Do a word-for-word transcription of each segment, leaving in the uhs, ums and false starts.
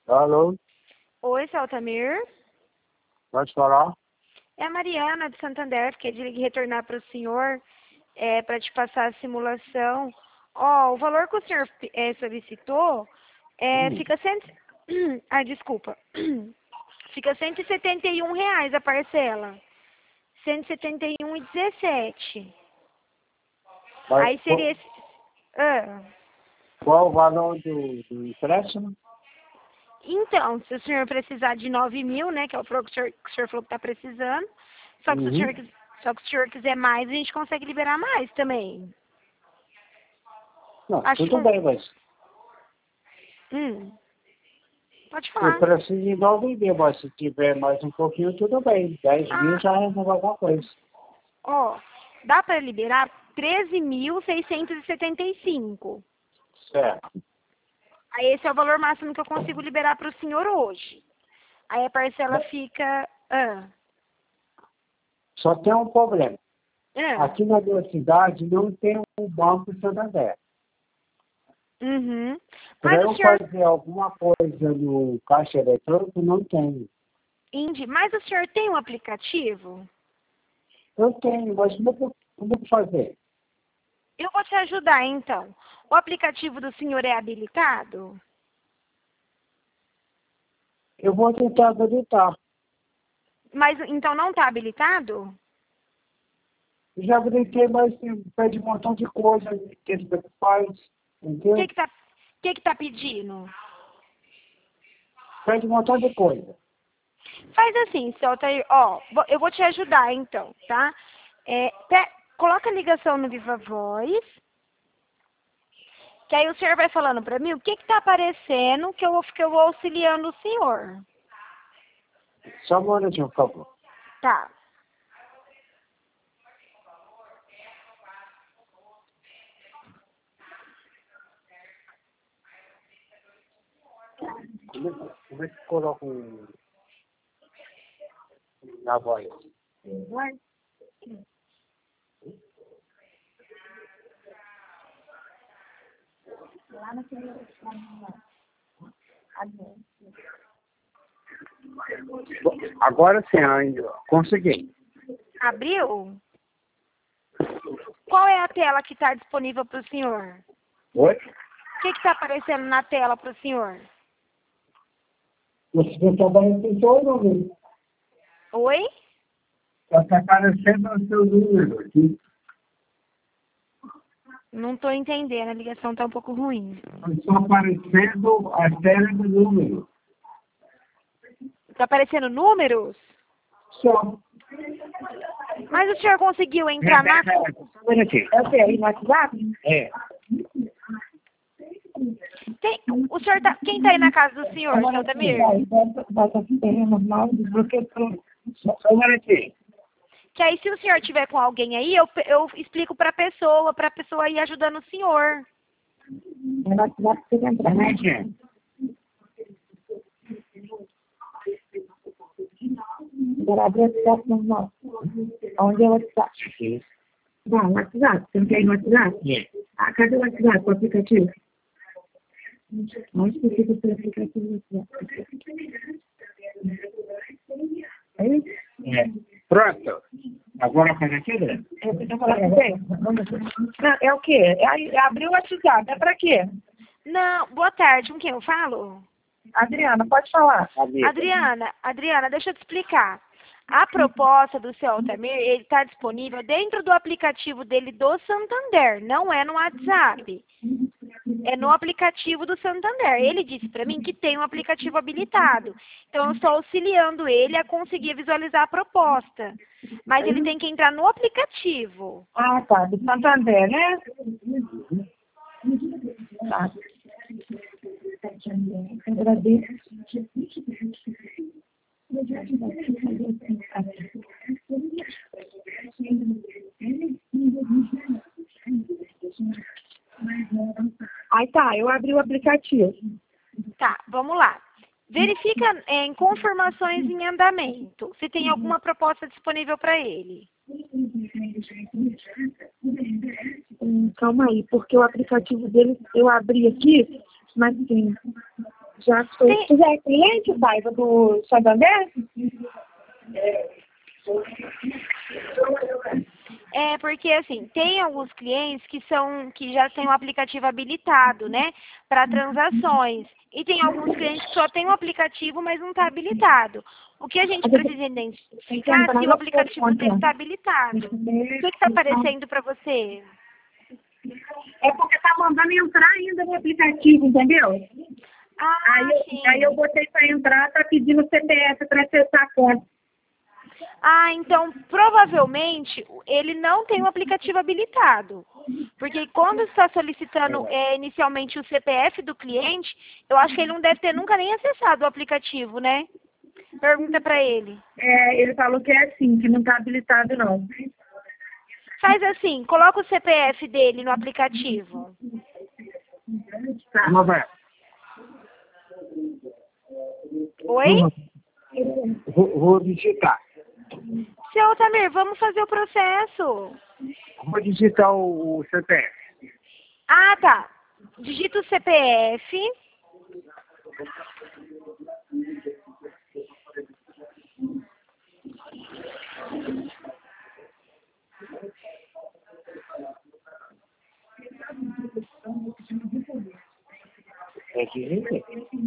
Alô? Oi, seu Altamir. Pode falar? É a Mariana de Santander, fiquei de retornar para o senhor é, para te passar a simulação. Ó, o valor que o senhor é, solicitou é, Hum. fica cento... Ah, desculpa. Fica cento e setenta e um reais a parcela. cento e setenta e um e dezessete. Mas Aí qual, seria esse... Ah. qual o valor do, do empréstimo? Então, se o senhor precisar de nove mil, né, que é o valor que o senhor, que o senhor falou que está precisando, só que, se o Uhum. senhor, quis- só que se o senhor quiser mais, a gente consegue liberar mais também. Não, Acho que tudo um... bem, mas Hum, pode eu falar. preciso de nove mil, mas se tiver mais um pouquinho, tudo bem. Dez mil Ah, já resolve alguma coisa. ó, dá para liberar treze mil seiscentos e setenta e cinco. Certo. Aí esse é o valor máximo que eu consigo liberar para o senhor hoje. Aí a parcela fica... Ah, Só tem um problema. ah, Aqui na minha cidade não tem um banco Santander. uhum. Para Mas o eu senhor... fazer alguma coisa no caixa eletrônico, não tenho. Indy, mas o senhor tem um aplicativo? Eu tenho, mas como, eu- como eu vou fazer? Eu vou te ajudar, então. O aplicativo do senhor é habilitado? Eu vou tentar habilitar. Mas então não está habilitado? Já habilitei, mas tem- pede um montão de coisa que ele faz, O que entendeu? que tá, que que tá pedindo? Pede um montão de coisa. Faz assim, seu Altair, ó, vou- eu vou te ajudar então, tá? É, pe- coloca a ligação no Viva Voz, que aí o senhor vai falando pra mim o que que tá aparecendo que eu, vou- que eu vou auxiliando o senhor. Só um minutinho, por favor. Tá. Como é, que- como é que coloca um, na voz? Vai. Lá naquele... Agora sim, ainda. Consegui. Abriu? Qual é a tela que está disponível para o senhor? Oi? O que está aparecendo na tela para o senhor? Você está trabalhando com seu número. Oi? Está aparecendo o seu número aqui. Não estou entendendo, a ligação está um pouco ruim. Está aparecendo a tela do número. Está aparecendo números? Só. Mas o senhor conseguiu entrar na... co- Só um minutinho. É o quê? Aí no WhatsApp? É. Tem... O senhor tá... Quem está aí na casa do senhor, seu Altamir? Só um minutinho. Que aí se o senhor tiver com alguém aí, eu, eu explico para a pessoa, para a pessoa ir ajudando o senhor. É no WhatsApp que você entrar, né? Agora abre o WhatsApp normal. Onde é o WhatsApp? Aqui. Não, WhatsApp. Você não quer ir no WhatsApp? É. Ah, cadê o WhatsApp, o aplicativo? Onde que fica o seu aplicativo do WhatsApp? É isso? É. Pronto. Agora faz aquilo? É, você quer falar com você? Não, é o quê? É, abriu o WhatsApp. É pra quê? Não, boa tarde, com quem eu falo? Adriana, pode falar. Adriana, Adriana, deixa eu te explicar. A proposta do seu Altamir, ele está disponível dentro do aplicativo dele do Santander, não é no WhatsApp. É no aplicativo do Santander. Ele disse para mim que tem um aplicativo habilitado. Então, eu estou auxiliando ele a conseguir visualizar a proposta. Mas ele tem que entrar no aplicativo. Ah, tá. Do Santander, né? Tá. Agradeço. Aí tá, eu abri o aplicativo. Tá, vamos lá. Verifica em confirmações em andamento, se tem alguma proposta disponível para ele. Hum, calma aí, porque o aplicativo dele eu abri aqui, Mas sim, já estou. Tem- Tu já é cliente, Paiva, do Santander? É, porque assim, tem alguns clientes que são que já têm o aplicativo habilitado, né, para transações. E tem alguns clientes que só têm o aplicativo, mas não está habilitado. O que a gente precisa identificar é se o aplicativo dele está habilitado. O que está aparecendo para você? É porque tá mandando entrar ainda no aplicativo, entendeu? Ah, Aí eu, sim. aí eu botei para entrar, tá pedindo o C P F para acessar a conta. Ah, então provavelmente ele não tem o aplicativo habilitado. Porque quando está solicitando é, inicialmente o C P F do cliente, eu acho que ele não deve ter nunca nem acessado o aplicativo, né? Pergunta para ele. É, ele falou que é assim, que não tá habilitado não. Faz assim, coloca o C P F dele no aplicativo. Tá. Oi? Vou, vou digitar. Seu Tamir, vamos fazer o processo. Vou digitar o, o C P F. Ah, tá. Digita o C P F. É que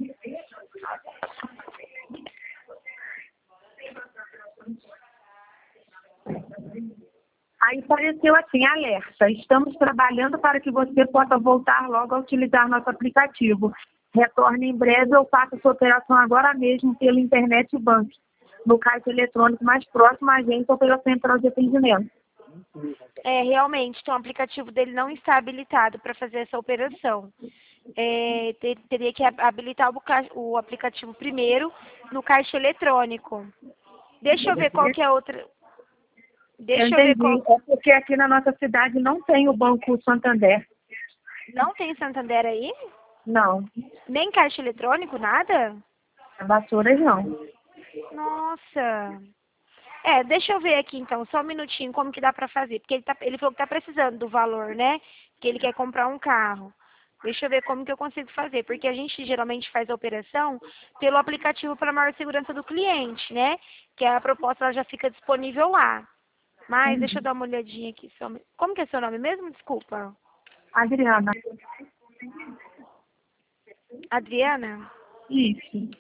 Aí apareceu assim, alerta, estamos trabalhando para que você possa voltar logo a utilizar nosso aplicativo. Retorne em breve ou faça sua operação agora mesmo pela internet e banco, no caixa eletrônico mais próximo à agência ou pela central de atendimento. É, realmente, então o aplicativo dele não está habilitado para fazer essa operação. É, ter- teria que habilitar o, ca- o aplicativo primeiro no caixa eletrônico. Deixa eu ver qual que é a outra. Deixa eu, Eu ver entendi, qual. é porque aqui na nossa cidade não tem o Banco Santander. Não tem Santander aí? Não, Nem caixa eletrônico, nada? a Vassouras não. Nossa. É, deixa eu ver aqui então, só um minutinho, como que dá pra fazer. Porque ele, tá, ele falou que tá precisando do valor, né? Que ele quer comprar um carro. Deixa eu ver como que eu consigo fazer. Porque a gente geralmente faz a operação pelo aplicativo para maior segurança do cliente, né? Que a proposta ela já fica disponível lá. Mas deixa eu dar uma olhadinha aqui. Só... um- Como que é seu nome mesmo? Desculpa. Adriana, Adriana? isso.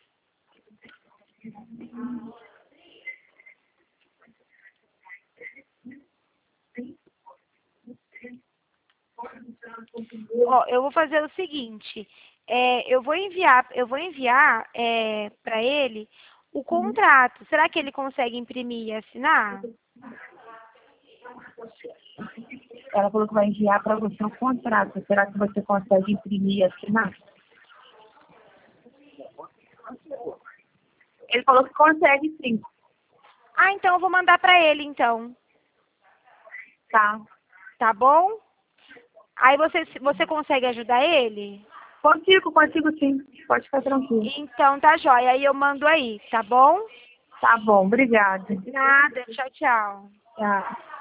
Ó, eu vou fazer o seguinte, é, eu vou enviar, eu vou enviar é, para ele o contrato. Será que ele consegue imprimir e assinar? Ela falou que vai enviar para você o contrato. Será que você consegue imprimir e assinar? Ele falou que consegue, sim. Ah, então eu vou mandar para ele, então. Tá. Tá bom? Aí você, você consegue ajudar ele? Consigo, consigo sim. Pode ficar tranquilo. Então tá jóia. Aí eu mando aí, tá bom? Tá bom, obrigada. Nada. Tchau, tchau. Tchau.